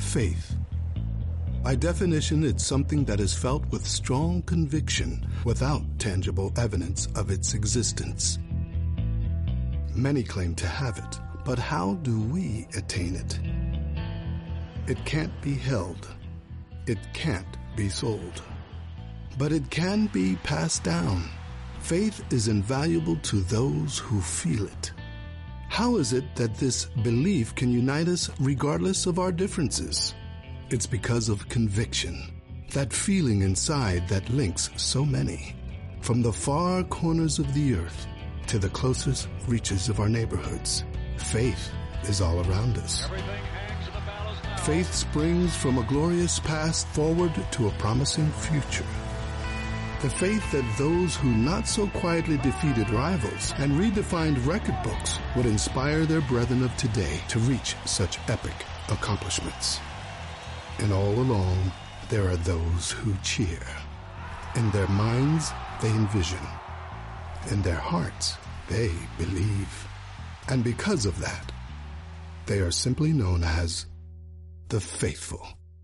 Faith. By definition, it's something that is felt with strong conviction without tangible evidence of its existence. Many claim to have it, but how do we attain it? It can't be held. It can't be sold. But it can be passed down. Faith is invaluable to those who feel it. How is it that this belief can unite us regardless of our differences? It's because of conviction, that feeling inside that links so many, from the far corners of the earth to the closest reaches of our neighborhoods. Faith is all around us. Faith springs from a glorious past forward to a promising future. The faith that those who not so quietly defeated rivals and redefined record books would inspire their brethren of today to reach such epic accomplishments. And all along, there are those who cheer. In their minds, they envision. In their hearts, they believe. And because of that, they are simply known as the faithful.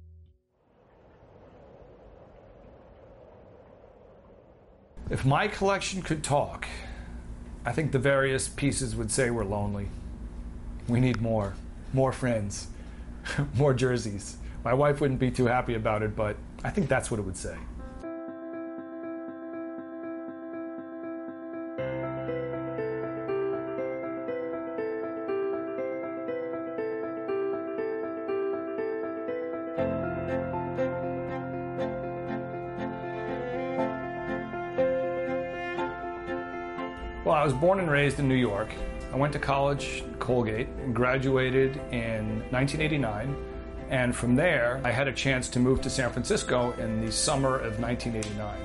If my collection could talk, I think the various pieces would say we're lonely. We need more friends, more jerseys. My wife wouldn't be too happy about it, but I think that's what it would say. Well, I was born and raised in New York. I went to college, Colgate, and graduated in 1989. And from there, I had a chance to move to San Francisco in the summer of 1989.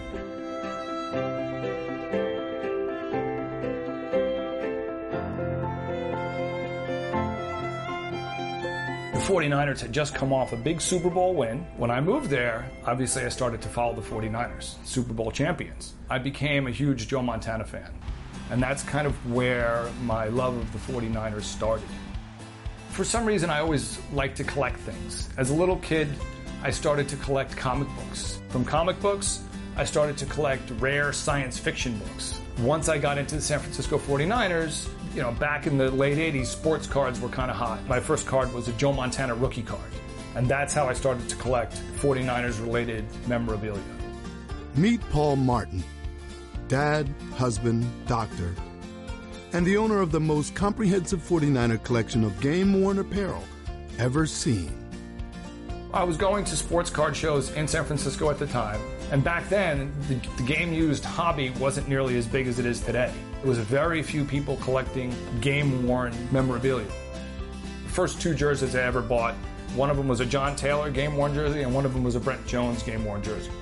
The 49ers had just come off a big Super Bowl win. When I moved there, obviously I started to follow the 49ers, Super Bowl champions. I became a huge Joe Montana fan. And that's kind of where my love of the 49ers started. For some reason, I always liked to collect things. As a little kid, I started to collect comic books. From comic books, I started to collect rare science fiction books. Once I got into the San Francisco 49ers, back in the late 80s, sports cards were kind of hot. My first card was a Joe Montana rookie card. And that's how I started to collect 49ers-related memorabilia. Meet Paul Martin, dad, husband, doctor, and the owner of the most comprehensive 49er collection of game-worn apparel ever seen. I was going to sports card shows in San Francisco at the time, and back then, the game-used hobby wasn't nearly as big as it is today. There was very few people collecting game-worn memorabilia. The first two jerseys I ever bought, one of them was a John Taylor game-worn jersey, and one of them was a Brent Jones game-worn jersey.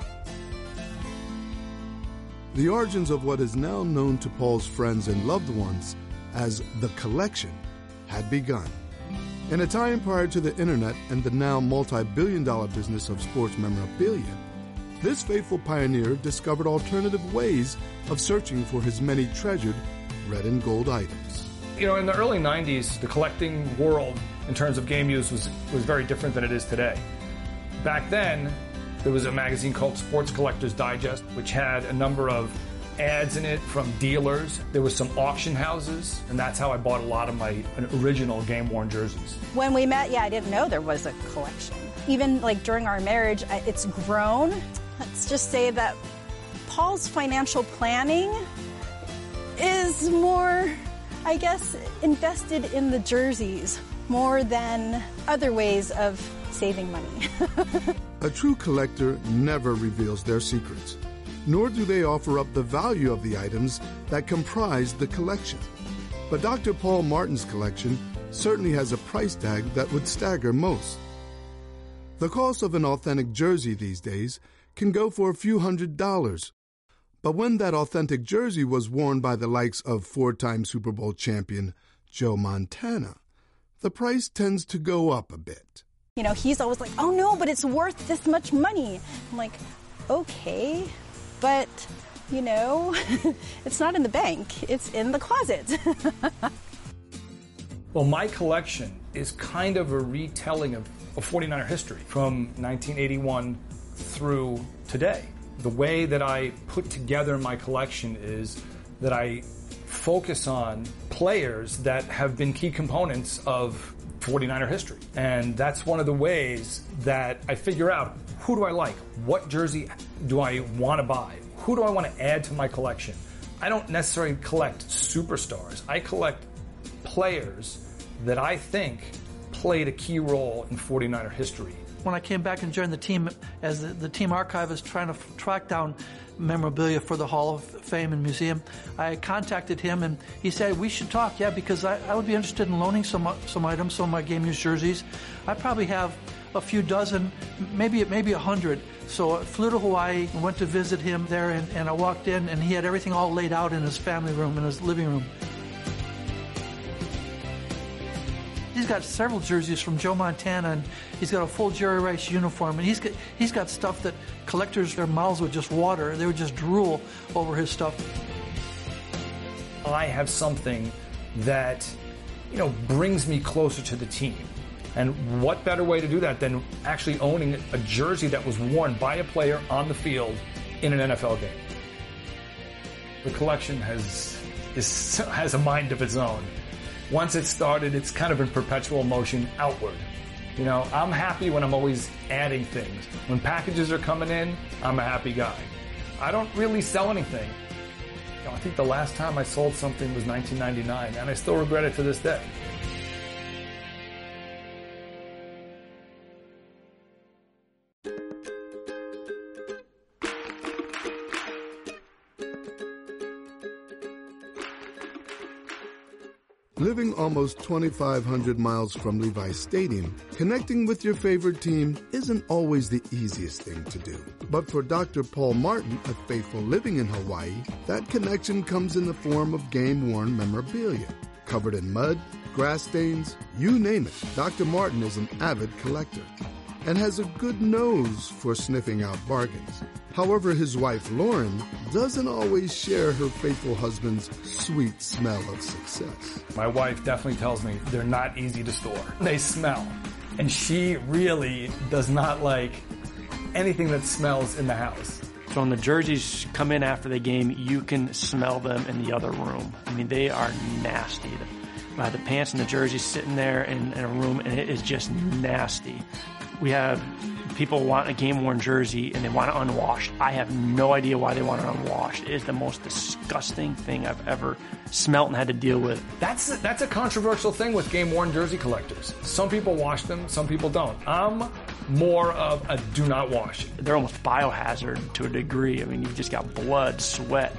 The origins of what is now known to Paul's friends and loved ones as the collection had begun. In a time prior to the internet and the now multi-billion-dollar business of sports memorabilia, this faithful pioneer discovered alternative ways of searching for his many treasured red and gold items. In the early 90s, the collecting world in terms of game use was very different than it is today. Back then, there was a magazine called Sports Collectors Digest, which had a number of ads in it from dealers. There was some auction houses, and that's how I bought a lot of my original game-worn jerseys. When we met, I didn't know there was a collection. Even during our marriage, it's grown. Let's just say that Paul's financial planning is more, invested in the jerseys more than other ways of saving money. A true collector never reveals their secrets, nor do they offer up the value of the items that comprise the collection. But Dr. Paul Martin's collection certainly has a price tag that would stagger most. The cost of an authentic jersey these days can go for a few $100s. But when that authentic jersey was worn by the likes of four-time Super Bowl champion Joe Montana, the price tends to go up a bit. He's always like, oh no, but it's worth this much money. I'm like, okay, but, it's not in the bank. It's in the closet. Well, my collection is kind of a retelling of 49er history from 1981 through today. The way that I put together my collection is that I focus on players that have been key components of 49er history. And that's one of the ways that I figure out, who do I like? What jersey do I want to buy? Who do I want to add to my collection? I don't necessarily collect superstars. I collect players that I think played a key role in 49er history. When I came back and joined the team as the team archivist trying to track down memorabilia for the Hall of Fame and Museum, I contacted him and he said, we should talk, because I would be interested in loaning some items, some of my game used jerseys. I probably have a few dozen, maybe 100. So I flew to Hawaii and went to visit him there, and I walked in and he had everything all laid out in his family room, in his living room. He's got several jerseys from Joe Montana, and he's got a full Jerry Rice uniform, and he's got stuff that collectors, their mouths would just water. They would just drool over his stuff. I have something that, brings me closer to the team. And what better way to do that than actually owning a jersey that was worn by a player on the field in an NFL game? The collection has a mind of its own. Once it's started, it's kind of in perpetual motion outward. I'm happy when I'm always adding things. When packages are coming in, I'm a happy guy. I don't really sell anything. I think the last time I sold something was 1999, and I still regret it to this day. Living almost 2,500 miles from Levi's Stadium, connecting with your favorite team isn't always the easiest thing to do. But for Dr. Paul Martin, a faithful living in Hawaii, that connection comes in the form of game-worn memorabilia. Covered in mud, grass stains, you name it, Dr. Martin is an avid collector and has a good nose for sniffing out bargains. However, his wife, Lauren, doesn't always share her faithful husband's sweet smell of success. My wife definitely tells me they're not easy to store. They smell. And she really does not like anything that smells in the house. So when the jerseys come in after the game, you can smell them in the other room. I mean, they are nasty. The pants and the jerseys sitting there in a room, and it is just nasty. We have people want a game-worn jersey and they want it unwashed. I have no idea why they want it unwashed. It is the most disgusting thing I've ever smelt and had to deal with. That's a controversial thing with game-worn jersey collectors. Some people wash them, some people don't. I'm more of a do not wash. They're almost biohazard to a degree. I mean, you've just got blood, sweat.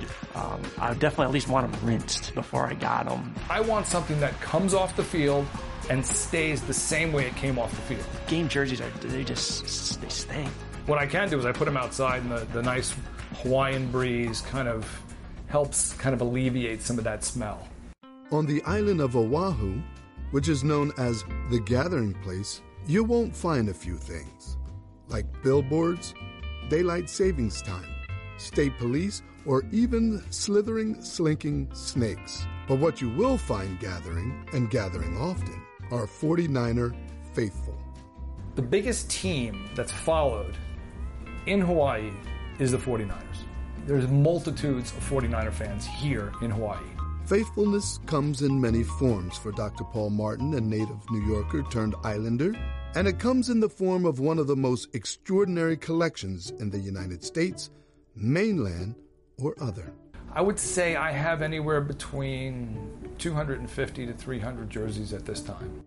I definitely at least want them rinsed before I got them. I want something that comes off the field and stays the same way it came off the field. Game jerseys, they stink. What I can do is I put them outside, and the nice Hawaiian breeze kind of helps alleviate some of that smell. On the island of Oahu, which is known as the Gathering Place, you won't find a few things, like billboards, daylight savings time, state police, or even slithering, slinking snakes. But what you will find gathering, and gathering often, are 49er faithful. The biggest team that's followed in Hawaii is the 49ers. There's multitudes of 49er fans here in Hawaii. Faithfulness comes in many forms for Dr. Paul Martin, a native New Yorker turned Islander, and it comes in the form of one of the most extraordinary collections in the United States, mainland or other. I would say I have anywhere between 250 to 300 jerseys at this time.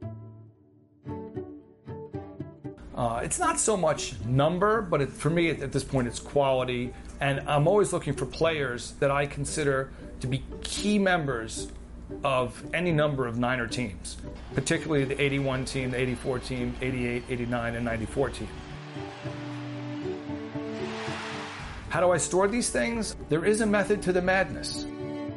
It's not so much number, but for me at this point it's quality, and I'm always looking for players that I consider to be key members of any number of Niner teams, particularly the 81 team, the 84 team, 88, 89, and 94 team. How do I store these things? There is a method to the madness.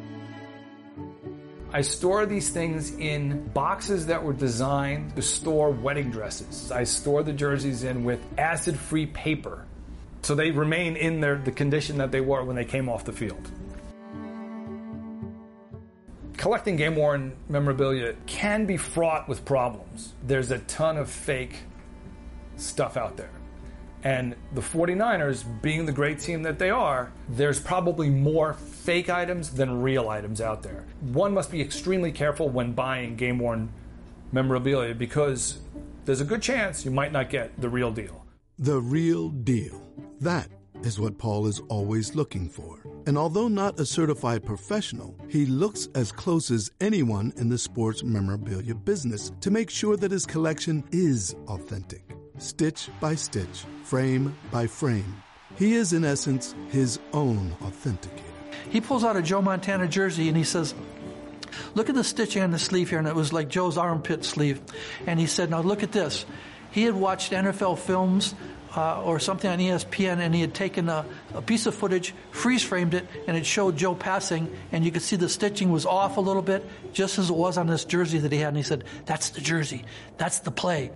I store these things in boxes that were designed to store wedding dresses. I store the jerseys in with acid-free paper, so they remain in the condition that they were when they came off the field. collecting game-worn memorabilia can be fraught with problems. There's a ton of fake stuff out there. And the 49ers, being the great team that they are, there's probably more fake items than real items out there. One must be extremely careful when buying game-worn memorabilia because there's a good chance you might not get the real deal. The real deal. That is what Paul is always looking for. And although not a certified professional, he looks as close as anyone in the sports memorabilia business to make sure that his collection is authentic. Stitch by stitch, frame by frame. He is, in essence, his own authenticator. He pulls out a Joe Montana jersey and he says, look at the stitching on the sleeve here, and it was like Joe's armpit sleeve. And he said, now look at this. He had watched NFL films or something on ESPN, and he had taken a piece of footage, freeze-framed it, and it showed Joe passing, and you could see the stitching was off a little bit, just as it was on this jersey that he had. And he said, that's the jersey. That's the play.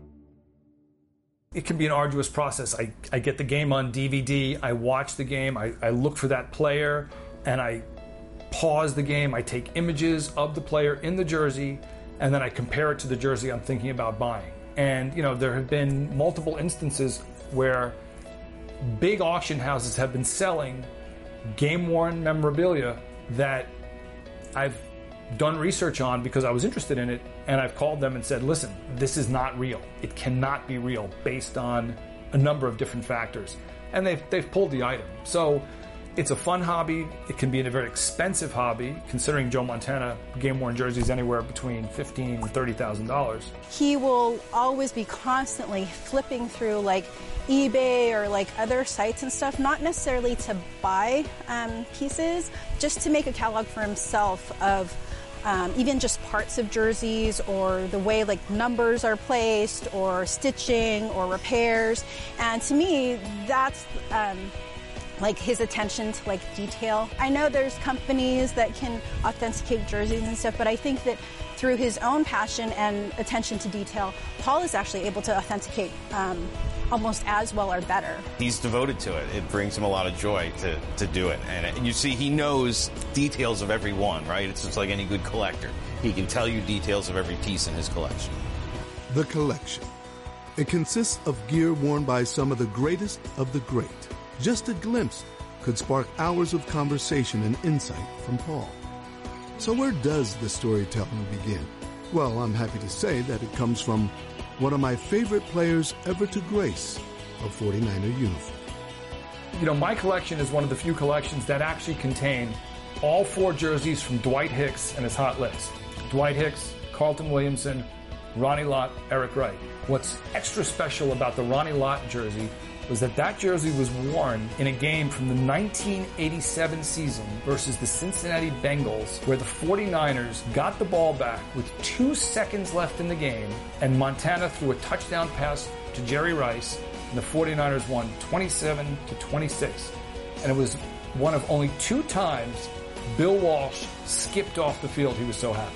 It can be an arduous process. I get the game on DVD, I watch the game, I look for that player, and I pause the game, I take images of the player in the jersey, and then I compare it to the jersey I'm thinking about buying. And, you know, there have been multiple instances where big auction houses have been selling game-worn memorabilia that I've done research on because I was interested in it, and I've called them and said, listen, this is not real. It cannot be real based on a number of different factors. And they've pulled the item. So it's a fun hobby. It can be a very expensive hobby, considering Joe Montana game-worn jerseys anywhere between $15,000 and $30,000. He will always be constantly flipping through like eBay or like other sites and stuff, not necessarily to buy pieces, just to make a catalog for himself of even just parts of jerseys or the way like numbers are placed or stitching or repairs. And to me, that's like his attention to like detail. I know there's companies that can authenticate jerseys and stuff, but I think that through his own passion and attention to detail, Paul is actually able to authenticate almost as well or better. He's devoted to it. It brings him a lot of joy to do it. And you see, he knows details of every one, right? It's just like any good collector. He can tell you details of every piece in his collection. The collection. It consists of gear worn by some of the greatest of the great. Just a glimpse could spark hours of conversation and insight from Paul. So where does the storytelling begin? Well, I'm happy to say that it comes from one of my favorite players ever to grace a 49er uniform. You know, my collection is one of the few collections that actually contain all 4 jerseys from Dwight Hicks and his hot list. Dwight Hicks, Carlton Williamson, Ronnie Lott, Eric Wright. What's extra special about the Ronnie Lott jersey was that jersey was worn in a game from the 1987 season versus the Cincinnati Bengals, where the 49ers got the ball back with 2 seconds left in the game, and Montana threw a touchdown pass to Jerry Rice, and the 49ers won 27-26. And it was one of only 2 times Bill Walsh skipped off the field. He was so happy.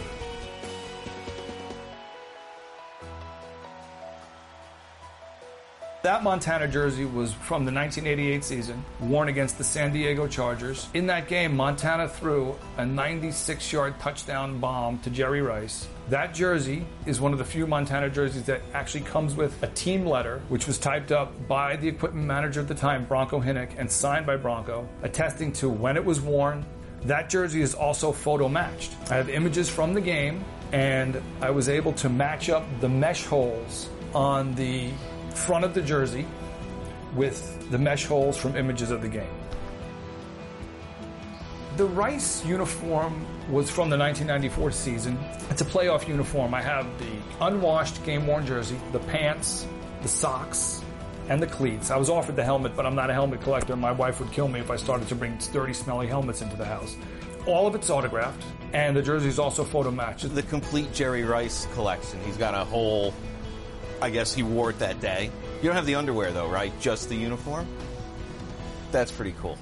That Montana jersey was from the 1988 season, worn against the San Diego Chargers. In that game, Montana threw a 96-yard touchdown bomb to Jerry Rice. That jersey is one of the few Montana jerseys that actually comes with a team letter, which was typed up by the equipment manager at the time, Bronco Hinnick, and signed by Bronco, attesting to when it was worn. That jersey is also photo matched. I have images from the game, and I was able to match up the mesh holes on the front of the jersey with the mesh holes from images of the game. The Rice uniform was from the 1994 season. It's a playoff uniform. I have the unwashed game-worn jersey, the pants, the socks, and the cleats. I was offered the helmet, but I'm not a helmet collector. My wife would kill me if I started to bring dirty, smelly helmets into the house. All of it's autographed, and the jersey is also photo matched. The complete Jerry Rice collection. He's got a whole, I guess he wore it that day. You don't have the underwear though, right? Just the uniform? That's pretty cool.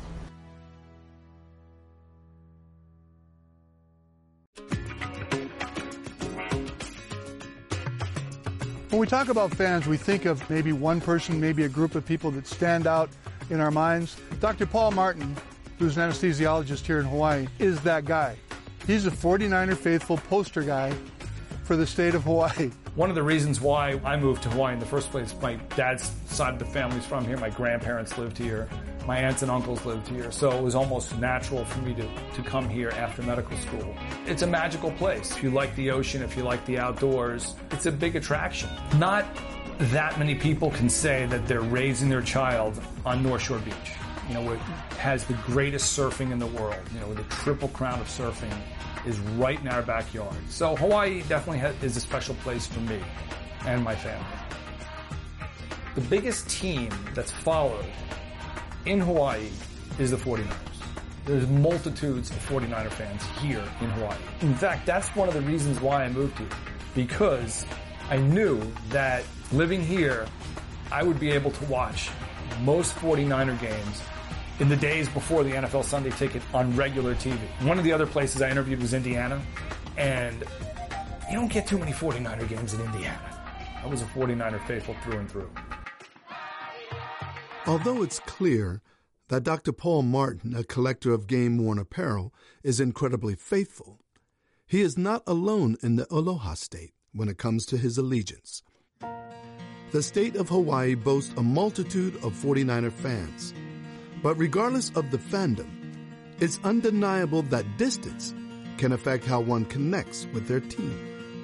When we talk about fans, we think of maybe one person, maybe a group of people that stand out in our minds. Dr. Paul Martin, who's an anesthesiologist here in Hawaii, is that guy. He's a 49er faithful poster guy for the state of Hawaii. One of the reasons why I moved to Hawaii in the first place, my dad's side of the family's from here, my grandparents lived here, my aunts and uncles lived here, so it was almost natural for me to come here after medical school. It's a magical place. If you like the ocean, if you like the outdoors, it's a big attraction. Not that many people can say that they're raising their child on North Shore Beach. You know, it has the greatest surfing in the world. You know, the Triple Crown of surfing is right in our backyard. So Hawaii definitely is a special place for me and my family. The biggest team that's followed in Hawaii is the 49ers. There's multitudes of 49er fans here in Hawaii. In fact, that's one of the reasons why I moved here, because I knew that living here, I would be able to watch most 49er games in the days before the NFL Sunday Ticket on regular TV. One of the other places I interviewed was Indiana, and you don't get too many 49er games in Indiana. I was a 49er faithful through and through. Although it's clear that Dr. Paul Martin, a collector of game-worn apparel, is incredibly faithful, he is not alone in the Aloha State when it comes to his allegiance. The state of Hawaii boasts a multitude of 49er fans. But regardless of the fandom, it's undeniable that distance can affect how one connects with their team.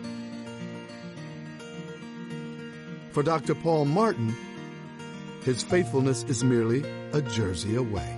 For Dr. Paul Martin, his faithfulness is merely a jersey away.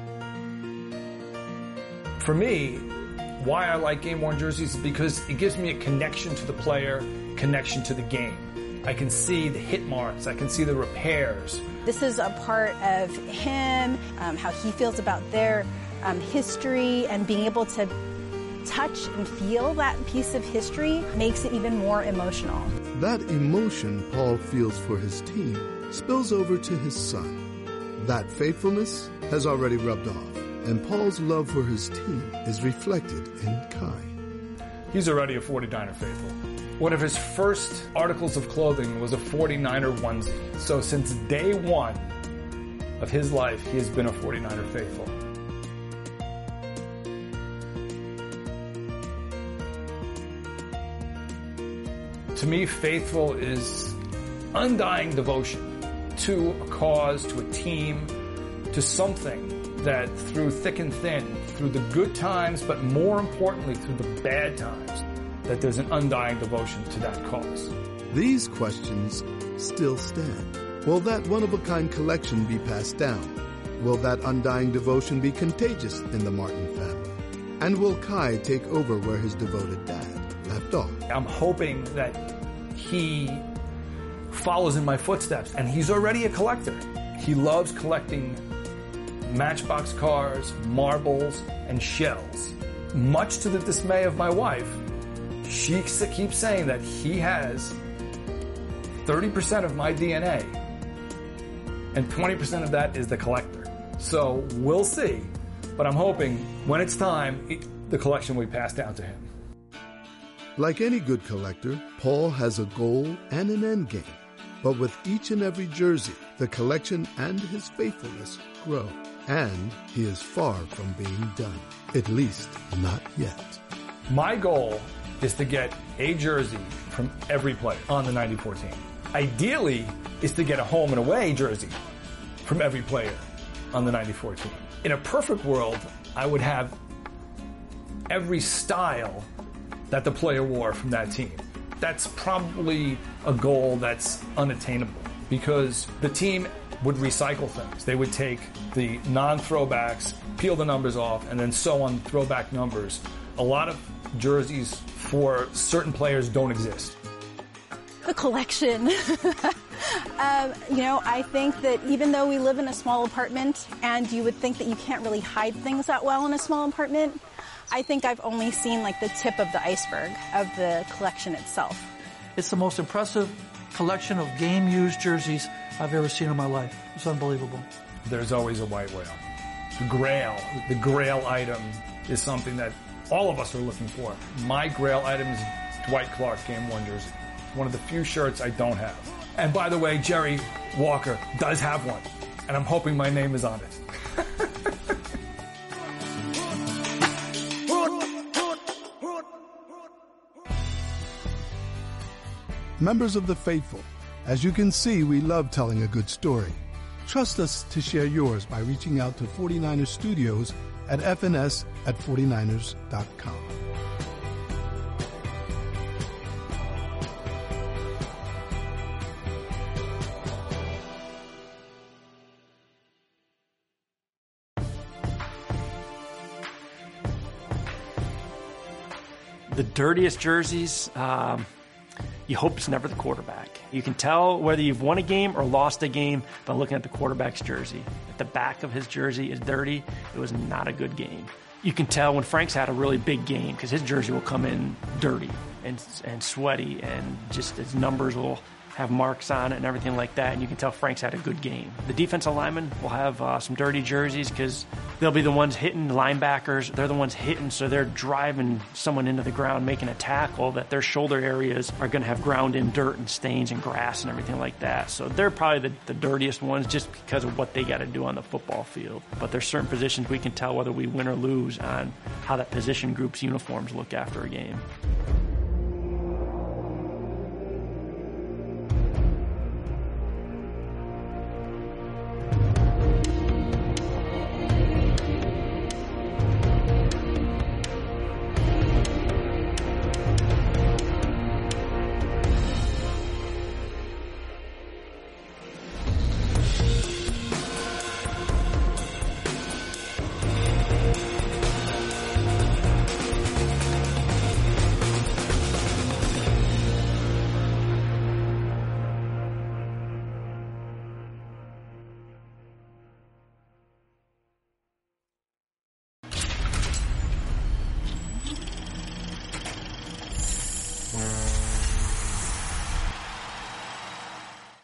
For me, why I like game-worn jerseys is because it gives me a connection to the player, connection to the game. I can see the hit marks, I can see the repairs. This is a part of him, how he feels about their history, and being able to touch and feel that piece of history makes it even more emotional. That emotion Paul feels for his team spills over to his son. That faithfulness has already rubbed off, and Paul's love for his team is reflected in Kai. He's already a 49er faithful. One of his first articles of clothing was a 49er onesie. So since day one of his life, he has been a 49er faithful. To me, faithful is undying devotion to a cause, to a team, to something that through thick and thin, through the good times, but more importantly, through the bad times, that there's an undying devotion to that cause. These questions still stand. Will that one-of-a-kind collection be passed down? Will that undying devotion be contagious in the Martin family? And will Kai take over where his devoted dad left off? I'm hoping that he follows in my footsteps, and he's already a collector. He loves collecting Matchbox cars, marbles, and shells. Much to the dismay of my wife, she keeps saying that he has 30% of my DNA, and 20% of that is the collector. So we'll see, but I'm hoping when it's time, the collection will be passed down to him. Like any good collector, Paul has a goal and an end game. But with each and every jersey, the collection and his faithfulness grow. And he is far from being done. At least, not yet. My goal is to get a jersey from every player on the 94 team. Ideally, is to get a home and away jersey from every player on the 94 team. In a perfect world, I would have every style that the player wore from that team. That's probably a goal that's unattainable because the team would recycle things. They would take the non-throwbacks, peel the numbers off, and then sew on throwback numbers. A lot of jerseys for certain players don't exist. The collection. I think that even though we live in a small apartment and you would think that you can't really hide things that well in a small apartment, I think I've only seen like the tip of the iceberg of the collection itself. It's the most impressive collection of game-used jerseys I've ever seen in my life. It's unbelievable. There's always a white whale. The grail item is something that all of us are looking for. My grail item is Dwight Clark Game 1 jersey. One of the few shirts I don't have. And by the way, Jerry Walker does have one. And I'm hoping my name is on it. Members of the faithful, as you can see, we love telling a good story. Trust us to share yours by reaching out to 49ers Studios at fns@49ers.com. The dirtiest jerseys, you hope it's never the quarterback. You can tell whether you've won a game or lost a game by looking at the quarterback's jersey. If the back of his jersey is dirty, it was not a good game. You can tell when Frank's had a really big game because his jersey will come in dirty and sweaty, and just his numbers will have marks on it and everything like that, and you can tell Frank's had a good game. The defensive linemen will have some dirty jerseys because they'll be the ones hitting linebackers. They're the ones hitting, so they're driving someone into the ground, making a tackle, that their shoulder areas are going to have ground in dirt and stains and grass and everything like that. So they're probably the dirtiest ones just because of what they got to do on the football field. But there's certain positions we can tell whether we win or lose on how that position group's uniforms look after a game.